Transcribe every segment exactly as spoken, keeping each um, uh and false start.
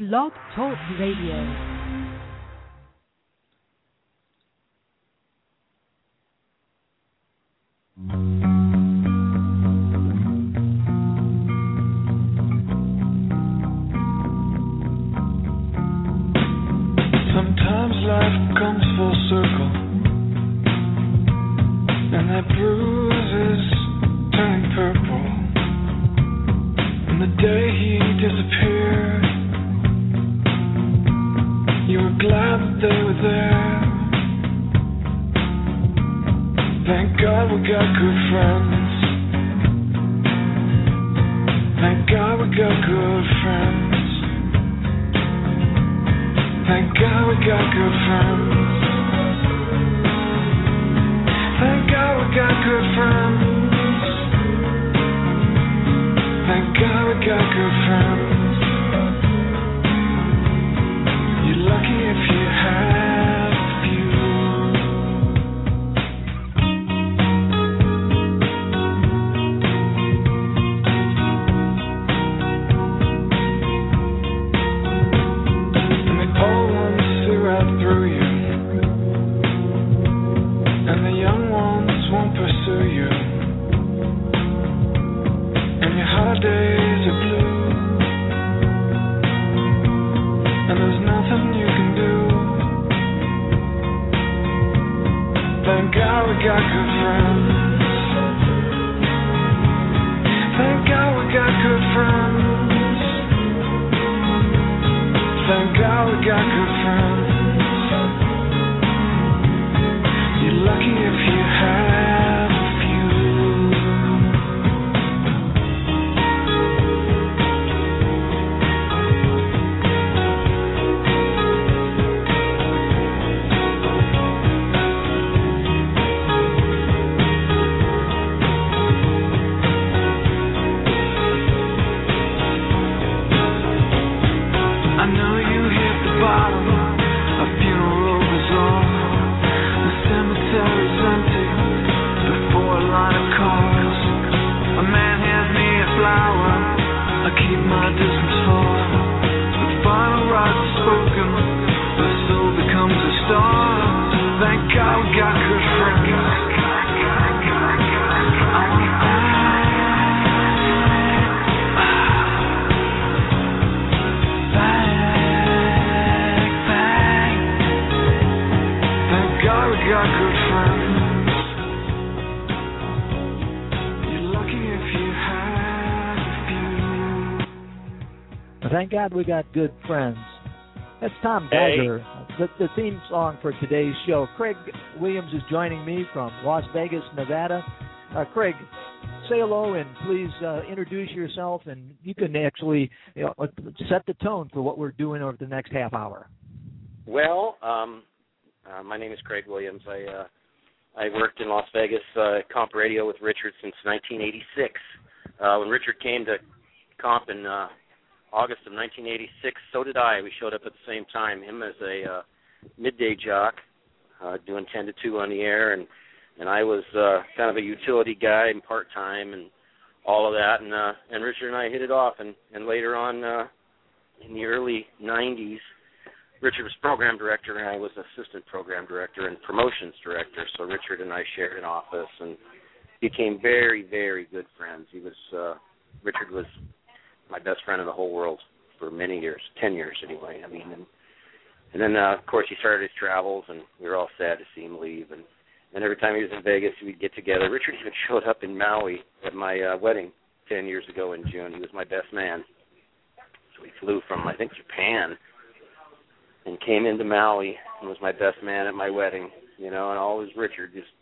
Blog Talk Radio. Sometimes life comes full circle, and that bruise is turning purple. And the day he disappeared, you were glad that they were there. Thank God we got good friends. Thank God we got good friends. Thank God we got good friends. Thank God we got good friends. Thank God we got good friends. You're lucky if you have a few. And the old ones see right through you, and the young ones won't pursue you. And your holidays are blue, and there's nothing you can do. Thank God we got good friends. Thank God we got good friends. Thank God we got good friends. You're lucky if you have a few. I know you hit the bottom, a funeral was on. The cemetery's empty, before a line of cars. A man hands me a flower, I keep my distance far. The final rites are spoken, the soul becomes a star. Thank God we got good friends. I want back, back, back. Thank God we got good friends. You're lucky if you have a few. Thank God we got good friends. That's Tom Hey. Geiger, the, the theme song for today's show. Craig Williams is joining me from Las Vegas, Nevada. Uh, Craig, say hello and please uh, introduce yourself, and you can actually you know, set the tone for what we're doing over the next half hour. Well, um, uh, my name is Craig Williams. I uh, I worked in Las Vegas uh, at Comp Radio with Richard since nineteen eighty-six. Uh, when Richard came to Comp in uh, August of nineteen eighty-six, so did I. We showed up at the same time. Him as a uh, midday jock, uh, doing ten to two on the air, and and I was uh, kind of a utility guy and part time and all of that. And uh, and Richard and I hit it off. And and later on uh, in the early nineties. Richard was program director, and I was assistant program director and promotions director. So Richard and I shared an office and became very, very good friends. He was uh, Richard was my best friend in the whole world for many years, ten years anyway. I mean, and, and then uh, of course he started his travels, and we were all sad to see him leave. And, and every time he was in Vegas, we'd get together. Richard even showed up in Maui at my uh, wedding ten years ago in June. He was my best man. So we flew from I think Japan and came into Maui and was my best man at my wedding, you know, and always Richard. Just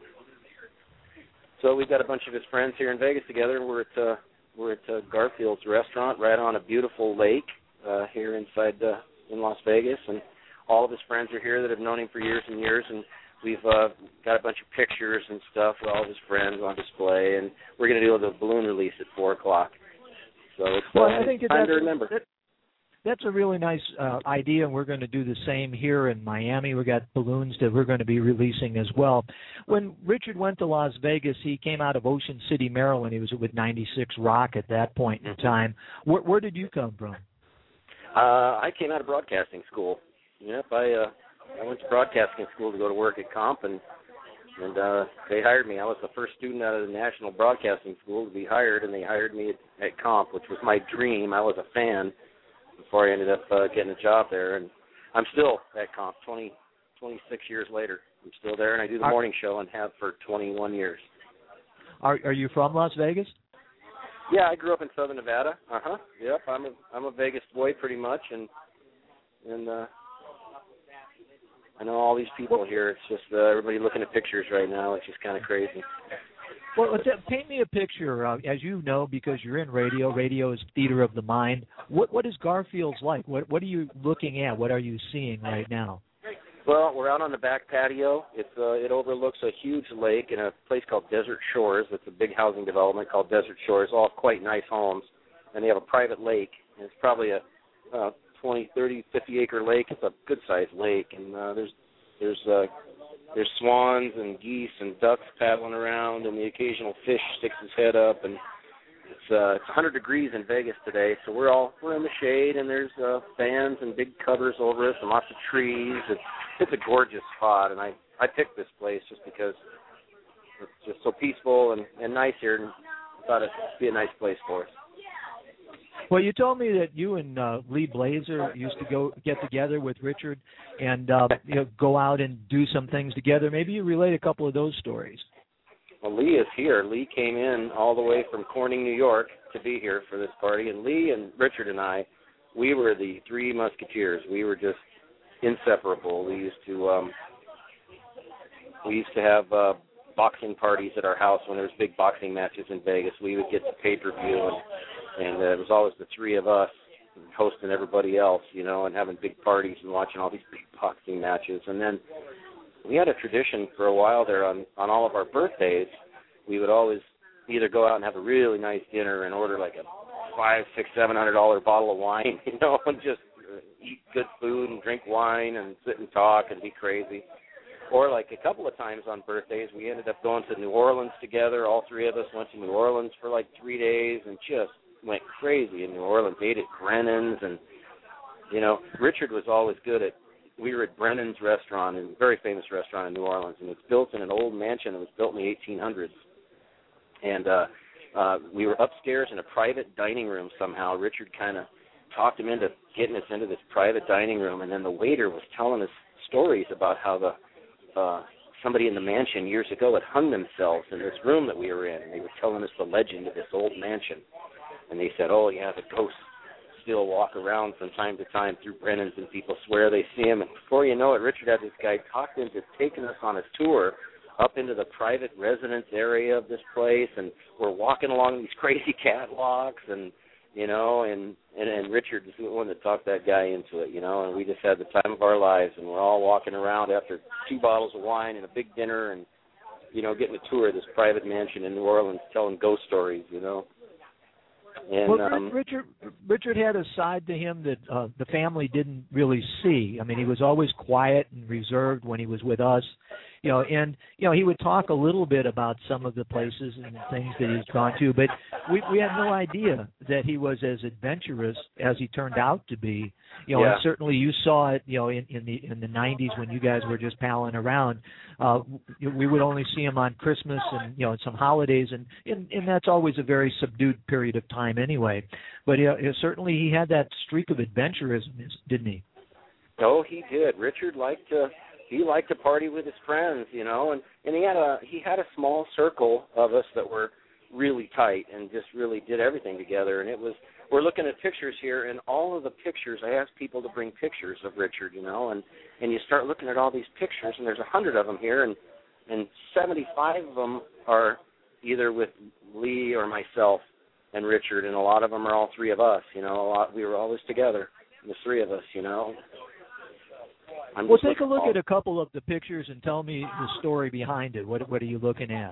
so we've got a bunch of his friends here in Vegas together. We're at uh, we're at uh, Garfield's restaurant right on a beautiful lake uh, here inside uh, in Las Vegas, and all of his friends are here that have known him for years and years, and we've uh, got a bunch of pictures and stuff with all of his friends on display, and we're going to do the balloon release at four o'clock. So it's Well, uh, I think that time to that's, remember. that, that's a really nice uh, idea, and we're going to do the same here in Miami. We got balloons that we're going to be releasing as well. When Richard went to Las Vegas, he came out of Ocean City, Maryland. He was with ninety-six Rock at that point in time. Where, where did you come from? Uh, I came out of broadcasting school. Yep, I uh, I went to broadcasting school to go to work at Comp, and and uh, they hired me. I was the first student out of the National Broadcasting School to be hired, and they hired me at, at Comp, which was my dream. I was a fan before I ended up uh, getting a job there, and I'm still at Comp twenty, twenty-six years later. I'm still there, and I do the morning show and have for twenty-one years. Are Are you from Las Vegas? Yeah, I grew up in Southern Nevada. Uh huh. Yep, I'm a I'm a Vegas boy pretty much, and and uh, I know all these people here. It's just uh, everybody looking at pictures right now. It's just kind of crazy. Well, let's, uh, paint me a picture. Uh, as you know, because you're in radio. Radio is theater of the mind. What What is Garfield's like? What What are you looking at? What are you seeing right now? Well, we're out on the back patio. It's uh, it overlooks a huge lake in a place called Desert Shores. It's a big housing development called Desert Shores, all quite nice homes. And they have a private lake. And it's probably a uh, twenty, thirty, fifty acre lake. It's a good-sized lake. And uh, there's there's uh, there's swans and geese and ducks paddling around, and the occasional fish sticks his head up. And it's uh, it's one hundred degrees in Vegas today, so we're all we're in the shade, and there's uh, fans and big covers over us and lots of trees. It's It's a gorgeous spot, and I, I picked this place just because it's just so peaceful and, and nice here, and I thought it'd be a nice place for us. Well, you told me that you and uh, Lee Blazer used to go get together with Richard and uh, you know, go out and do some things together. Maybe you relate a couple of those stories. Well, Lee is here. Lee came in all the way from Corning, New York, to be here for this party, and Lee and Richard and I, we were the three musketeers. We were just inseparable. We used to um, we used to have uh, boxing parties at our house when there was big boxing matches in Vegas. We would get the pay-per-view, and, and uh, it was always the three of us hosting everybody else, you know, and having big parties and watching all these big boxing matches. And then we had a tradition for a while there on, on all of our birthdays. We would always either go out and have a really nice dinner and order like a five, six, seven hundred dollar bottle of wine, you know, and just eat good food and drink wine and sit and talk and be crazy. Or like a couple of times on birthdays, we ended up going to New Orleans together. All three of us went to New Orleans for like three days and just went crazy in New Orleans. Ate at Brennan's, and, you know, Richard was always good at, we were at Brennan's restaurant, a very famous restaurant in New Orleans, and it's built in an old mansion that was built in the eighteen hundreds. And uh, uh, we were upstairs in a private dining room somehow. Richard kind of talked him into getting us into this private dining room, and then the waiter was telling us stories about how the uh, somebody in the mansion years ago had hung themselves in this room that we were in, and they were telling us the legend of this old mansion. And they said, oh, yeah, the ghosts still walk around from time to time through Brennan's, and people swear they see him. And before you know it, Richard had this guy talked into taking us on a tour up into the private residence area of this place, and we're walking along these crazy catwalks, and you know, and, and, and Richard is the one that talked that guy into it, you know, and we just had the time of our lives, and we're all walking around after two bottles of wine and a big dinner and, you know, getting a tour of this private mansion in New Orleans telling ghost stories, you know. And, well, um, Richard Richard had a side to him that uh, the family didn't really see. I mean, he was always quiet and reserved when he was with us, you know, and, you know, he would talk a little bit about some of the places and things that he's gone to, but we we had no idea that he was as adventurous as he turned out to be. You know, yeah. and certainly you saw it, you know, in, in the in the nineties when you guys were just palling around. Uh, we would only see him on Christmas and, you know, some holidays, and, and, and that's always a very subdued period of time anyway. But uh, certainly he had that streak of adventurism, didn't he? Oh, he did. Richard liked to he liked to party with his friends, you know, and, and he had a he had a small circle of us that were really tight and just really did everything together. And it was, we're looking at pictures here, and all of the pictures, I asked people to bring pictures of Richard, you know, and, and you start looking at all these pictures, and there's a hundred of them here, and, and seventy-five of them are either with Lee or myself and Richard, and a lot of them are all three of us, you know, a lot, we were always together, the three of us, you know. I'm well, take a look at a couple of the pictures and tell me the story behind it. What what are you looking at?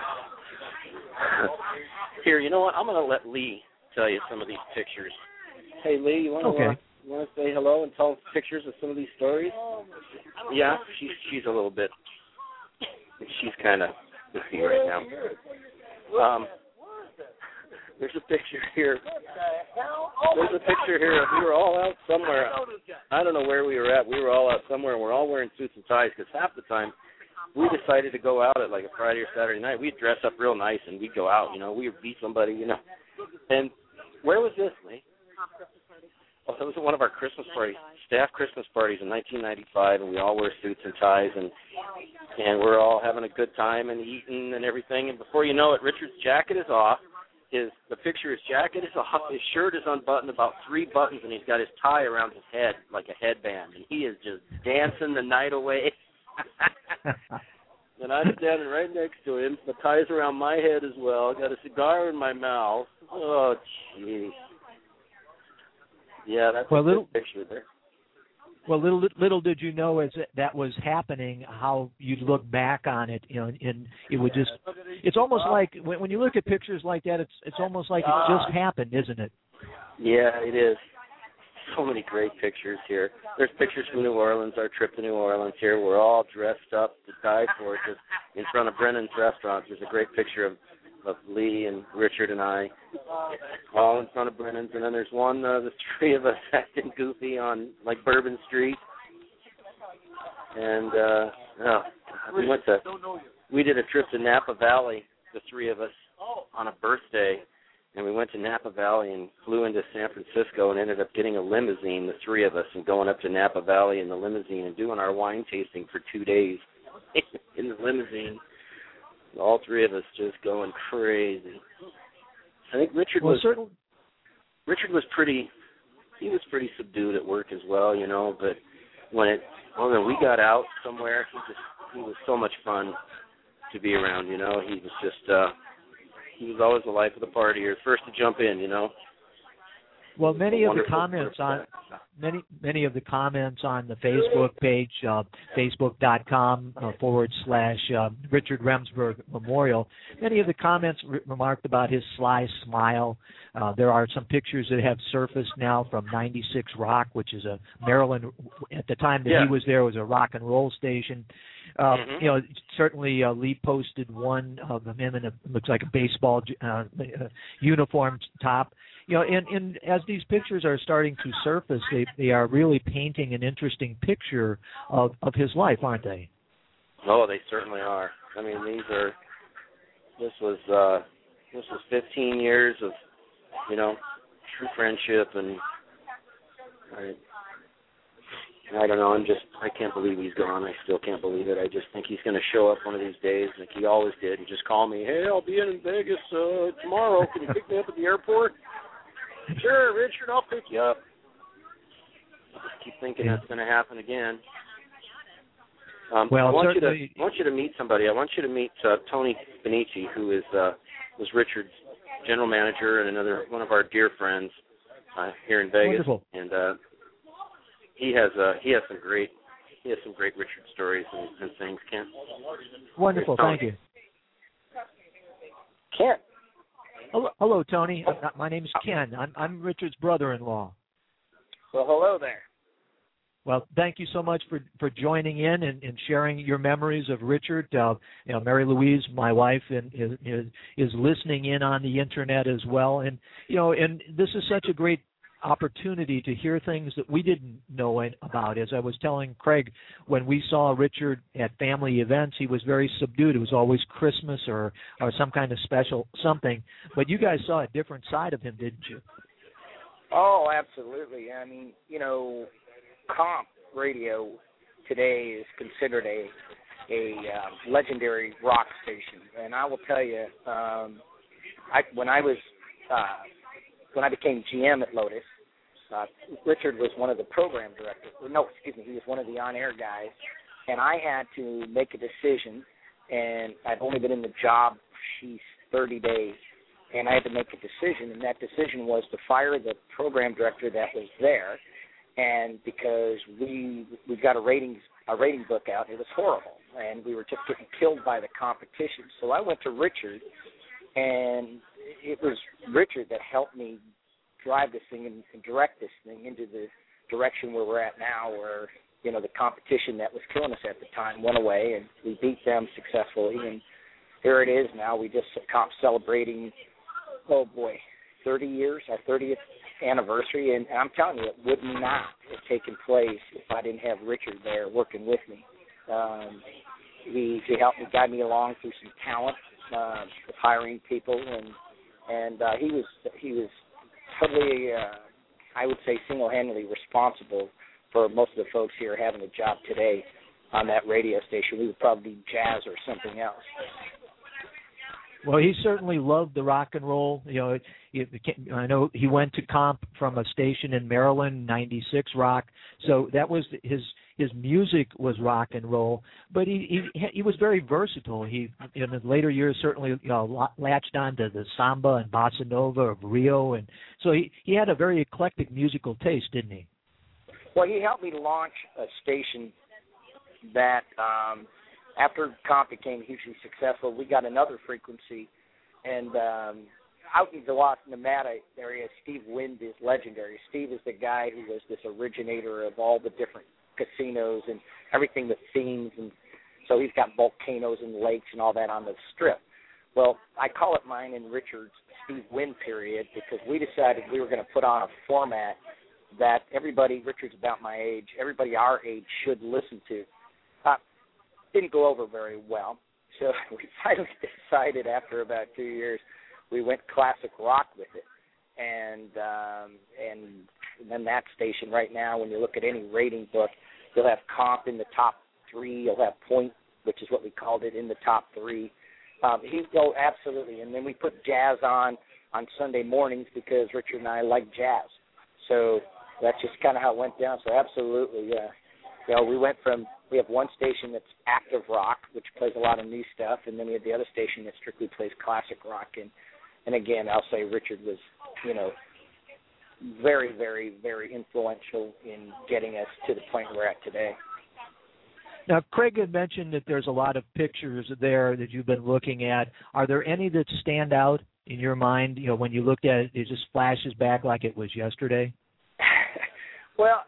Here, you know what? I'm going to let Lee tell you some of these pictures. Hey, Lee, you want to okay. uh, you want to say hello and tell pictures of some of these stories? Yeah, she's she's a little bit. She's kind of busy right now. Um, there's a picture here. There's a picture here. We were all out somewhere. I don't know where we were at. We were all out somewhere, and we're all wearing suits and ties because half the time we decided to go out at like a Friday or Saturday night. We'd dress up real nice, and we'd go out, you know. We would beat somebody, you know. And where was this, Lee? Oh, that was at one of our Christmas parties, staff Christmas parties in nineteen ninety-five, and we all wear suits and ties, and and we're all having a good time and eating and everything. And before you know it, Richard's jacket is off. His the picture, his jacket is off. His shirt is unbuttoned, about three buttons, and he's got his tie around his head like a headband, and he is just dancing the night away. And I'm standing right next to him. The tie's around my head as well. Got a cigar in my mouth. Oh, jeez. Yeah, that's well, a little, good picture there. Well, little little did you know as that was happening, how you'd look back on it, you know, and it would just, it's almost like, when, when you look at pictures like that, it's it's almost like it just happened, isn't it? Yeah, it is. So many great pictures here. There's pictures from New Orleans, our trip to New Orleans here. We're all dressed up to die for it, just in front of Brennan's restaurant. There's a great picture of of Lee and Richard and I, all in front of Brennan's. And then there's one, uh, the three of us acting goofy on, like, Bourbon Street. And, uh, oh, we went to, we did a trip to Napa Valley, the three of us, on a birthday. And we went to Napa Valley and flew into San Francisco and ended up getting a limousine, the three of us, and going up to Napa Valley in the limousine and doing our wine tasting for two days in the limousine. All three of us just going crazy. I think Richard well, was certain... Richard was pretty. He was pretty subdued at work as well, you know. But when it when we got out somewhere, he just he was so much fun to be around, you know. He was just uh, he was always the life of the party. He was first to jump in, you know. Well, many of the comments on many many of the comments on the Facebook page, uh, facebook.com uh, forward slash uh, Richard Remsburg Memorial, many of the comments re- remarked about his sly smile. Uh, there are some pictures that have surfaced now from ninety-six Rock, which is a Maryland, at the time that yeah. he was there, was a rock and roll station. Uh, mm-hmm. You know, certainly uh, Lee posted one of him in a, looks like a baseball uh, uh, uniform top. You know, and, and as these pictures are starting to surface, they, they are really painting an interesting picture of, of his life, aren't they? Oh, they certainly are. I mean, these are. This was uh, this was fifteen years of, you know, true friendship, and I, I don't know. I'm just. I can't believe he's gone. I still can't believe it. I just think he's going to show up one of these days, like he always did, and just call me. Hey, I'll be in Vegas uh, tomorrow. Can you pick me up at the airport? Sure, Richard, I'll pick you up. I just keep thinking that's going to happen again. Um, well, I want you to certainly... I want you to meet somebody. I want you to meet uh, Tony Benici, who is uh, was Richard's general manager and another one of our dear friends uh, here in Vegas. Wonderful. And uh, he has uh, he has some great he has some great Richard stories and, and things. Ken. Wonderful. Thank you. Ken. Hello, hello, Tony. Uh, my name is Ken. I'm, I'm Richard's brother-in-law. Well, hello there. Well, thank you so much for, for joining in and, and sharing your memories of Richard. Uh, you know, Mary Louise, my wife, and is, is is listening in on the internet as well. And you know, and this is such a great opportunity to hear things that we didn't know about. As I was telling Craig, when we saw Richard at family events, he was very subdued. It was always Christmas or, or some kind of special something. But you guys saw a different side of him, didn't you? Oh, absolutely. I mean, you know, comp radio today is considered a a um, legendary rock station. And I will tell you, um, I, when I was uh, when I became G M at Lotus, Uh, Richard was one of the program directors. No, excuse me, he was one of the on-air guys, and I had to make a decision, and I've only been in the job, she's thirty days, and I had to make a decision, and that decision was to fire the program director that was there, and because we we got a ratings a rating book out, it was horrible, and we were just getting killed by the competition. So I went to Richard, and it was Richard that helped me drive this thing and, and direct this thing into the direction where we're at now, where, you know, the competition that was killing us at the time went away, and we beat them successfully, and here it is now. We just cop celebrating, oh boy, thirty years, our thirtieth anniversary, and I'm telling you, it would not have taken place if I didn't have Richard there working with me. Um, he, he helped me, guide me along through some talent, uh, with hiring people, and and uh, he was he was totally, uh, I would say, single-handedly responsible for most of the folks here having a job today on that radio station. We would probably be jazz or something else. Well, he certainly loved the rock and roll. You know, it, it, I know he went to comp from a station in Maryland, ninety-six Rock. So that was his his music was rock and roll. But he he, he was very versatile. He in the later years certainly you know latched on to the samba and bossa nova of Rio, and so he he had a very eclectic musical taste, didn't he? Well, he helped me launch a station that. Um, After comp became hugely successful, we got another frequency, and um, out in the Los Nevada area, Steve Wind is legendary. Steve is the guy who was this originator of all the different casinos and everything with themes, and so he's got volcanoes and lakes and all that on the Strip. Well, I call it mine and Richard's Steve Wind period because we decided we were going to put on a format that everybody, Richard's about my age, everybody our age should listen to. Uh, Didn't go over very well, so we finally decided after about two years we went classic rock with it, and um, and then that station right now, when you look at any rating book, you'll have comp in the top three, you'll have point, which is what we called it, in the top three. Um, he go absolutely, and then we put jazz on on Sunday mornings because Richard and I like jazz, so that's just kind of how it went down. So absolutely, yeah. You know, we went from, we have one station that's active rock, which plays a lot of new stuff, and then we have the other station that strictly plays classic rock. And, and again, I'll say Richard was, you know, very, very, very influential in getting us to the point we're at today. Now, Craig had mentioned that there's a lot of pictures there that you've been looking at. Are there any that stand out in your mind? You know, when you looked at it, it just flashes back like it was yesterday? Well,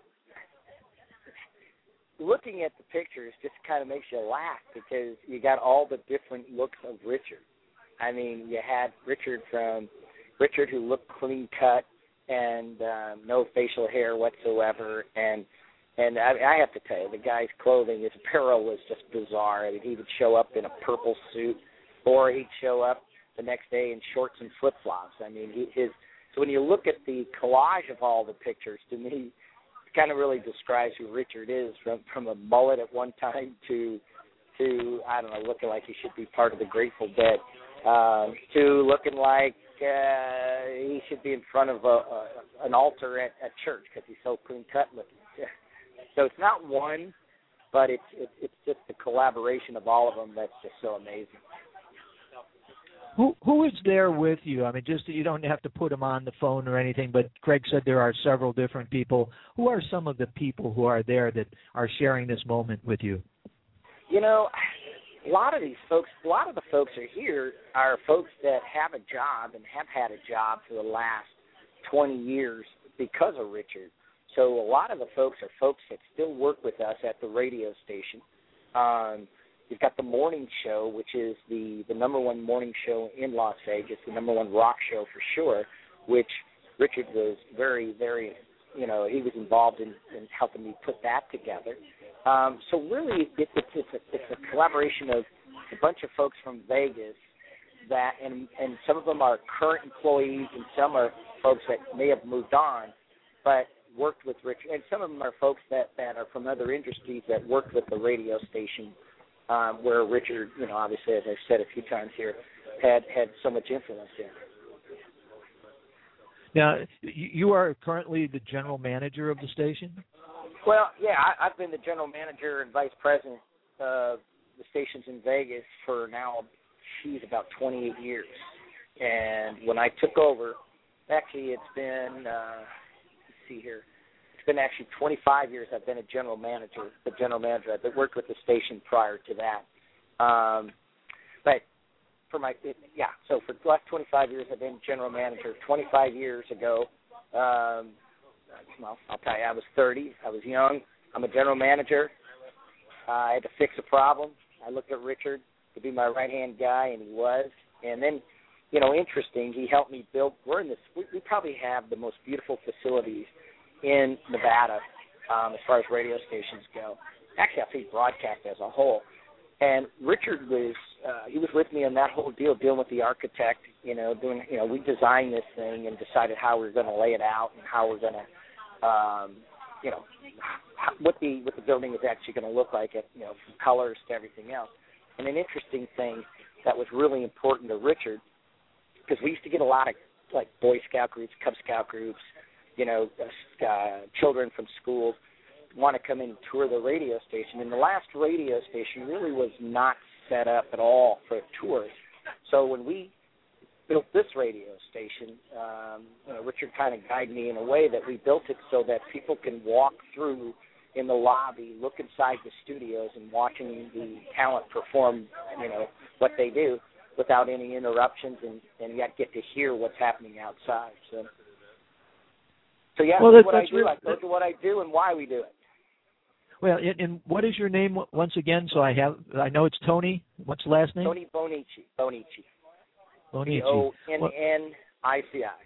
looking at the pictures just kind of makes you laugh because you got all the different looks of Richard. I mean, you had Richard from Richard who looked clean cut and um, no facial hair whatsoever, and and I, I have to tell you, the guy's clothing, his apparel was just bizarre. I mean, he would show up in a purple suit, or he'd show up the next day in shorts and flip flops. I mean, he, his so when you look at the collage of all the pictures, to me, kind of really describes who Richard is, from from a mullet at one time to to I don't know, looking like he should be part of the Grateful Dead, um, to looking like uh, he should be in front of a, a an altar at, at church because he's so clean cut looking. So it's not one, but it's it, it's just the collaboration of all of them that's just so amazing. Who who is there with you? I mean, just you don't have to put them on the phone or anything, but Craig said there are several different people. Who are some of the people who are there that are sharing this moment with you? You know, a lot of these folks, a lot of the folks are here are folks that have a job and have had a job for the last twenty years because of Richard. So a lot of the folks are folks that still work with us at the radio station. Um, You've got the morning show, which is the, the number one morning show in Las Vegas, the number one rock show for sure, which Richard was very, very, you know, he was involved in, in helping me put that together. Um, so really, it, it, it's, a, it's a collaboration of a bunch of folks from Vegas that, and, and some of them are current employees and some are folks that may have moved on, but worked with Richard. And some of them are folks that, that are from other industries that worked with the radio station. Um, where Richard, you know, obviously, as I've said a few times here, had, had so much influence in. Now, you are currently the general manager of the station? Well, yeah, I, I've been the general manager and vice president of the stations in Vegas for now, geez, about twenty-eight years. And when I took over, actually it's been, uh, let's see here, it's been actually twenty-five years I've been a general manager, the general manager. I've worked with the station prior to that. Um, but for my, it, yeah, so for the last twenty-five years I've been general manager. twenty-five years ago, um, well, I'll tell you, I was thirty. I was young. I'm a general manager. Uh, I had to fix a problem. I looked at Richard to be my right-hand guy, and he was. And then you know, interesting. He helped me build. We're in this. We, we probably have the most beautiful facilities in Nevada um, as far as radio stations go. Actually, I think broadcast as a whole. And Richard was uh, he was with me on that whole deal, dealing with the architect. You know, doing you know we designed this thing and decided how we we're going to lay it out and how we're going to, um, you know, how, what the what the building is actually going to look like. It you know from colors to everything else. And an interesting thing that was really important to Richard, because we used to get a lot of like Boy Scout groups, Cub Scout groups, you know, uh, children from schools want to come in and tour the radio station. And the last radio station really was not set up at all for tours. So when we built this radio station, um, you know, Richard kind of guided me in a way that we built it so that people can walk through in the lobby, look inside the studios and watching the talent perform, you know, what they do without any interruptions and, and yet get to hear what's happening outside. So, so yeah, well, that's that, what that's I do. really, I told you what I do and why we do it. Well, and, and what is your name once again? So I have, I know it's Tony. What's the last name? Tony Bonici. Bonici. Bonici. B O N N I C I.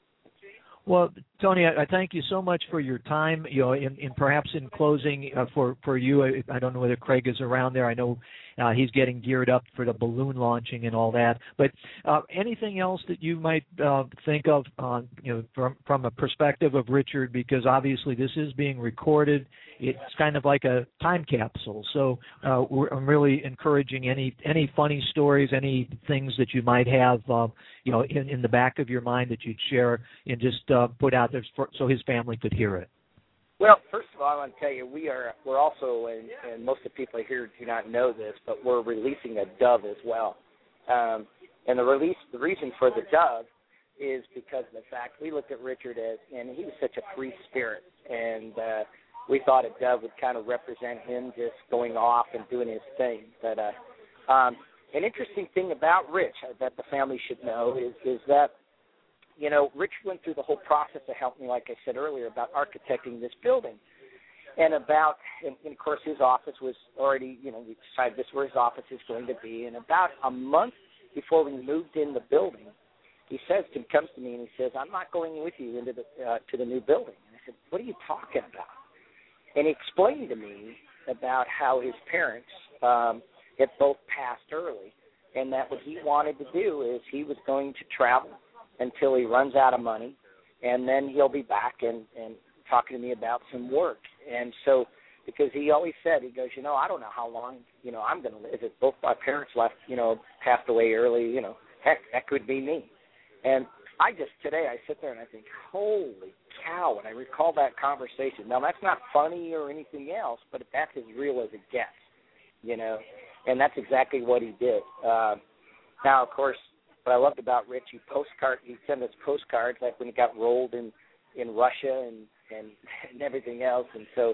Well, Tony, I, I thank you so much for your time. You know, in, in perhaps in closing uh, for for you, I, I don't know whether Craig is around there. I know uh, he's getting geared up for the balloon launching and all that. But uh, anything else that you might uh, think of, uh, you know, from from a perspective of Richard, because obviously this is being recorded. It's kind of like a time capsule. So uh, we're, I'm really encouraging any any funny stories, any things that you might have, uh, you know, in, in the back of your mind that you'd share and just uh, put out there for, so his family could hear it. Well, first of all, I want to tell you we are we're also, and, and most of the people here do not know this, but we're releasing a dove as well. Um, and the release, the reason for the dove is because of the fact we looked at Richard as, and he was such a free spirit, and uh, we thought a dove would kind of represent him just going off and doing his thing. But uh, um, an interesting thing about Rich that the family should know is is that, you know, Rich went through the whole process to help me, like I said earlier, about architecting this building. And about, and, and of course his office was already, you know, we decided this is where his office is going to be. And about a month before we moved in the building, he says, to, comes to me and he says, I'm not going with you into the, uh, to the new building. And I said, what are you talking about? And he explained to me about how his parents um, had both passed early, and that what he wanted to do is he was going to travel until he runs out of money, and then he'll be back and, and talking to me about some work. And so, because he always said, he goes, you know, I don't know how long, you know, I'm going to live. If both my parents left, you know, passed away early, you know, heck, that could be me. And I just, today I sit there and I think, holy cow, and I recall that conversation. Now, that's not funny or anything else, but that's as real as it gets, you know, and that's exactly what he did. Uh, now, of course, what I loved about Rich, he postcard, he'd send us postcards like when he got rolled in, in Russia and, and, and everything else. And so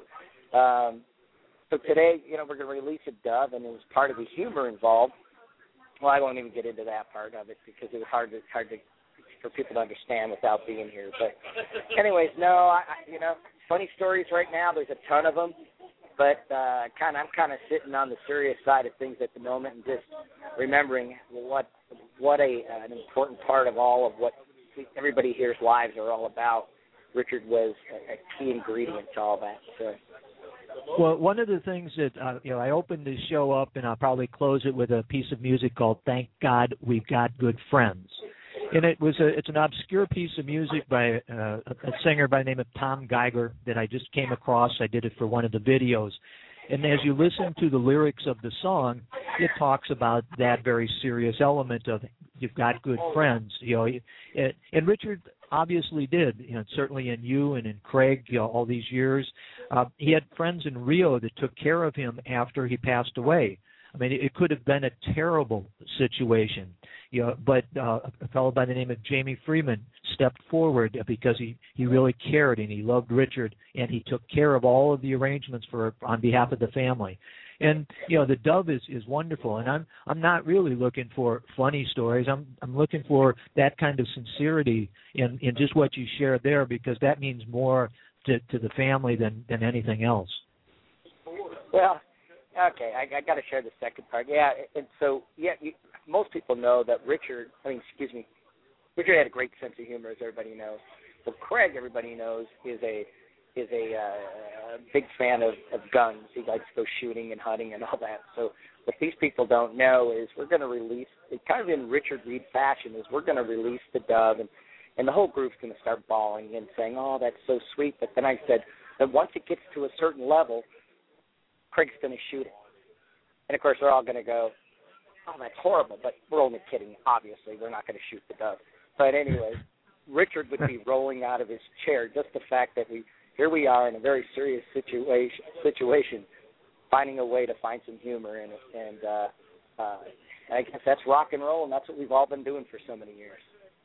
um, so today, you know, we're going to release a dove, and it was part of the humor involved. Well, I won't even get into that part of it because it was hard to, hard to for people to understand without being here. But anyways, no, I, I, you know, funny stories right now, there's a ton of them. But uh, kind of, I'm kind of sitting on the serious side of things at the moment and just remembering what what a uh, an important part of all of what everybody here's lives are all about. Richard was a, a key ingredient to all that. So. Well, one of the things that, uh, you know, I opened the show up, and I'll probably close it with a piece of music called Thank God We've Got Good Friends. And it was a, it's an obscure piece of music by uh, a singer by the name of Tom Geiger that I just came across. I did it for one of the videos. And as you listen to the lyrics of the song, it talks about that very serious element of you've got good friends. You know, and Richard obviously did, you know, certainly in you and in Craig, you know, all these years. Uh, he had friends in Rio that took care of him after he passed away. I mean, it could have been a terrible situation, you know, but uh, a fellow by the name of Jamie Freeman stepped forward because he, he really cared and he loved Richard, and he took care of all of the arrangements for on behalf of the family. And you know, the dove is, is wonderful, and I'm I'm not really looking for funny stories. I'm I'm looking for that kind of sincerity in, in just what you shared there, because that means more to, to the family than, than anything else. Well, Okay, I, I got to share the second part. Yeah, and so yeah, you, most people know that Richard. I mean, excuse me, Richard had a great sense of humor, as everybody knows. But Craig, everybody knows, is a is a uh, big fan of, of guns. He likes to go shooting and hunting and all that. So what these people don't know is we're going to release, it kind of in Richard Reed fashion, is we're going to release the dove, and, and the whole group's going to start bawling and saying, oh, that's so sweet. But then I said that once it gets to a certain level, Craig's going to shoot it. And, of course, they're all going to go, oh, that's horrible. But we're only kidding. Obviously, we're not going to shoot the dove. But anyway, Richard would be rolling out of his chair, just the fact that we here we are in a very serious situation, situation finding a way to find some humor in it. And uh, uh, I guess that's rock and roll, and that's what we've all been doing for so many years.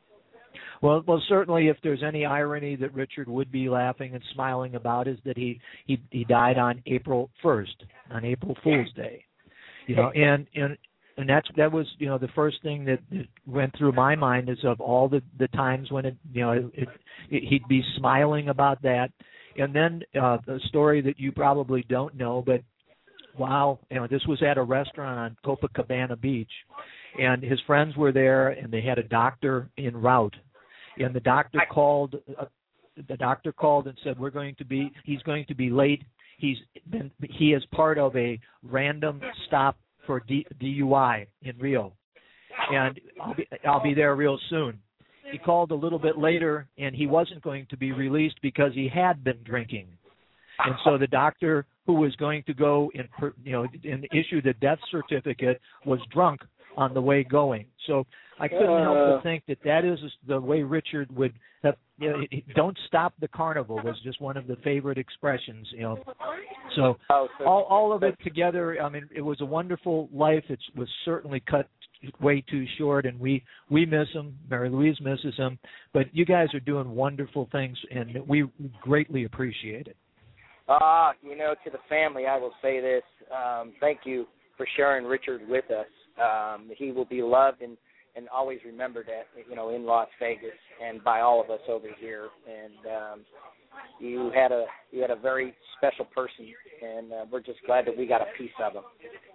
Well, well, certainly, if there's any irony that Richard would be laughing and smiling about, is that he he, he died on April first, on April Fool's Day. You know, and and and that's that was you know the first thing that, that went through my mind is of all the, the times when it you know it, it, it, he'd be smiling about that, and then uh, the story that you probably don't know, but wow, you know this was at a restaurant on Copacabana Beach, and his friends were there, and they had a doctor en route, and the doctor I, called. Uh, the doctor called and said, "We're going to be. He's going to be late. He's been. He is part of a random stop for D, D U I in Rio, and I'll be. I'll be there real soon." He called a little bit later, and he wasn't going to be released because he had been drinking, and so the doctor who was going to go and you know and issue the death certificate was drunk on the way going. So I couldn't uh, help but think that that is the way Richard would have, you know, don't stop the carnival was just one of the favorite expressions, you know. So all, all of it together, I mean, it was a wonderful life. It was certainly cut way too short, and we, we miss him. Mary Louise misses him. But you guys are doing wonderful things, and we greatly appreciate it. Ah, uh, you know, to the family, I will say this. Um, thank you for sharing Richard with us. Um, he will be loved and, and always remembered at, you know, in Las Vegas and by all of us over here. And um, you had a you had a very special person, and uh, we're just glad that we got a piece of him.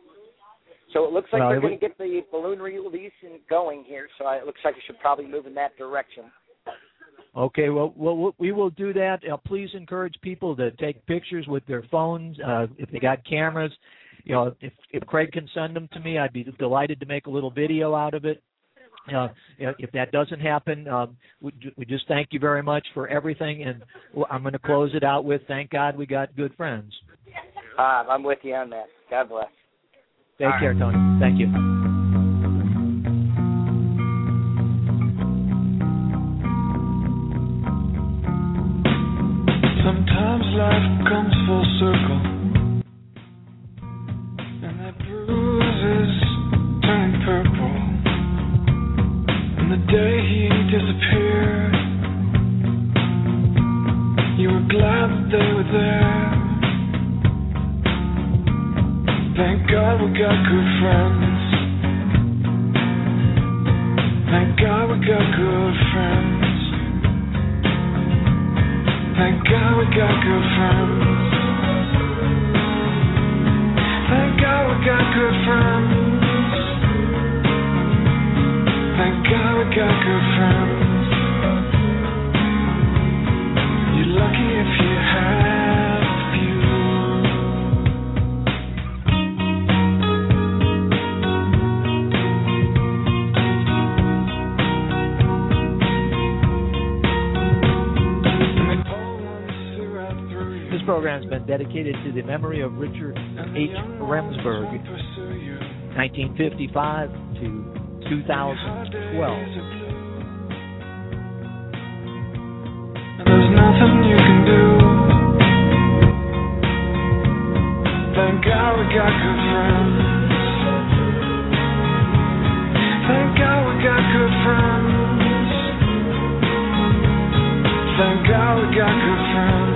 So it looks like well, we're going to get the balloon release going here, so it looks like we should probably move in that direction. Okay, well, well, we will do that. Uh, please encourage people to take pictures with their phones uh, if they got cameras. You know, if, if Craig can send them to me, I'd be delighted to make a little video out of it. Uh, if that doesn't happen, um, we, we just thank you very much for everything, and I'm going to close it out with thank God we got good friends. Uh, I'm with you on that. God bless. Take All care, right. Tony. Thank you. Sometimes life comes full circle, and that bruises turn purple. And the day he disappeared, you were glad that they were there. Thank God we got good friends. Thank God we got good friends. Thank God we got good friends. Thank God we got good friends. Thank God we got good friends. You're lucky if you have a few. This program has been dedicated to the memory of Richard H. Remsburg, nineteen fifty-five to two thousand twelve. There's nothing you can do. Thank God we got good friends. Thank God we got good friends. Thank God we got good friends.